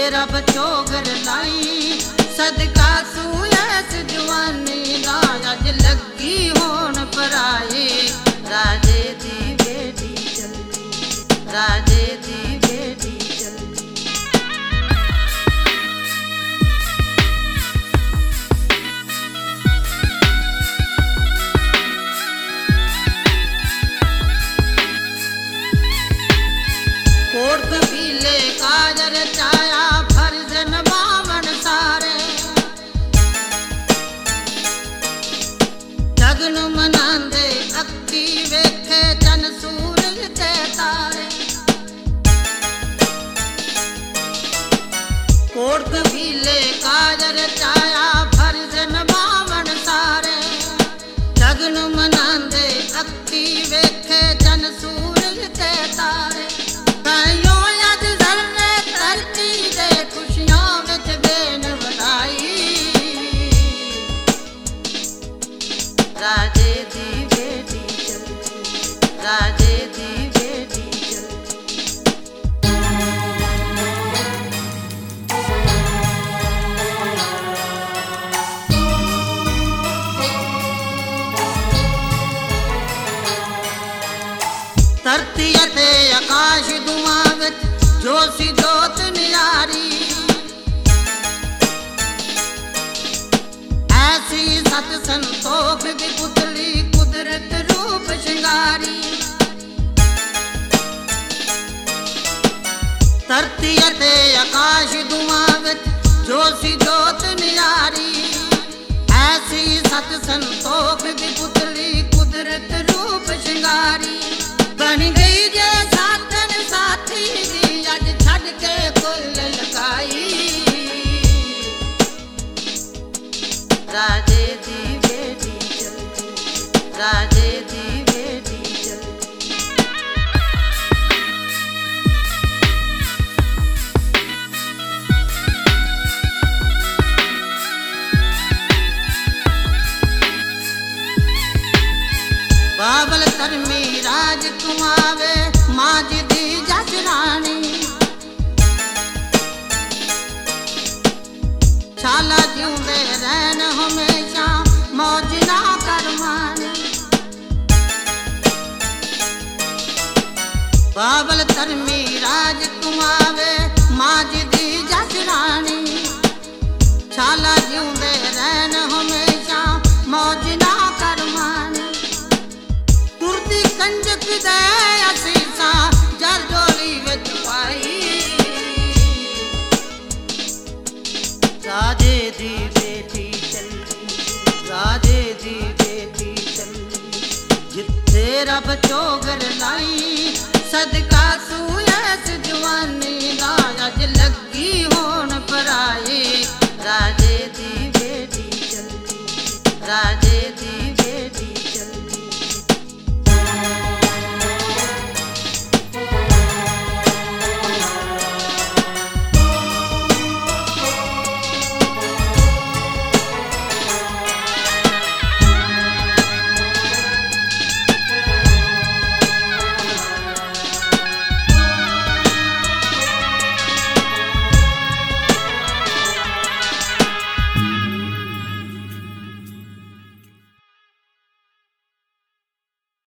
रब चोगर लाई सदका सूयस जवानी दा अज लगी होन पराए राजे दी बेटी चलदी राजे दी बेटी चलदी। कोट पीले काजर चाया फर्ज नभावन सारे जगन मनांदे अक्की वेखे चन सूरज ते तारे। कोट पीले काजर चाया फर्ज नभावन सारे जगन मनांदे अक्की वेखे चन सूरज ते तारे। राजे दी बेटी चलदी राजे दी बेटी चलदी। धरती अते आकाश दुआ विच जोशी जोत नियारी ऐसी सत संतोख की पुतली कुदरत रूप श्रृंगारी। धरती अते आकाश दुआ विच जोशी जोत नियारी ऐसी सत संतोख की पुतली कुदरत रूप श्रृंगारी। बन गई जे साथन साथी दी अज छड़ के कुल लगाई राजे दी बेटी चलदी राजे दी बेटी चलदी। बाबल धर्मी राज कुमावे मां जी दी जजरानी छाला जिउंदे रहन हमेशा मौज ना करवानी। बाबल धर्मी राज कुमावे मां जी दी जजरानी छाला जिउंदे रहन हमेशा मौज ना करवानी। तुरदी कंजक दे असीसा जर डोली विच पाई राजे दी बेटी चलदी राजे दी बेटी चलदी। जिथे रब चोगर लाई सदका सूयस जवानी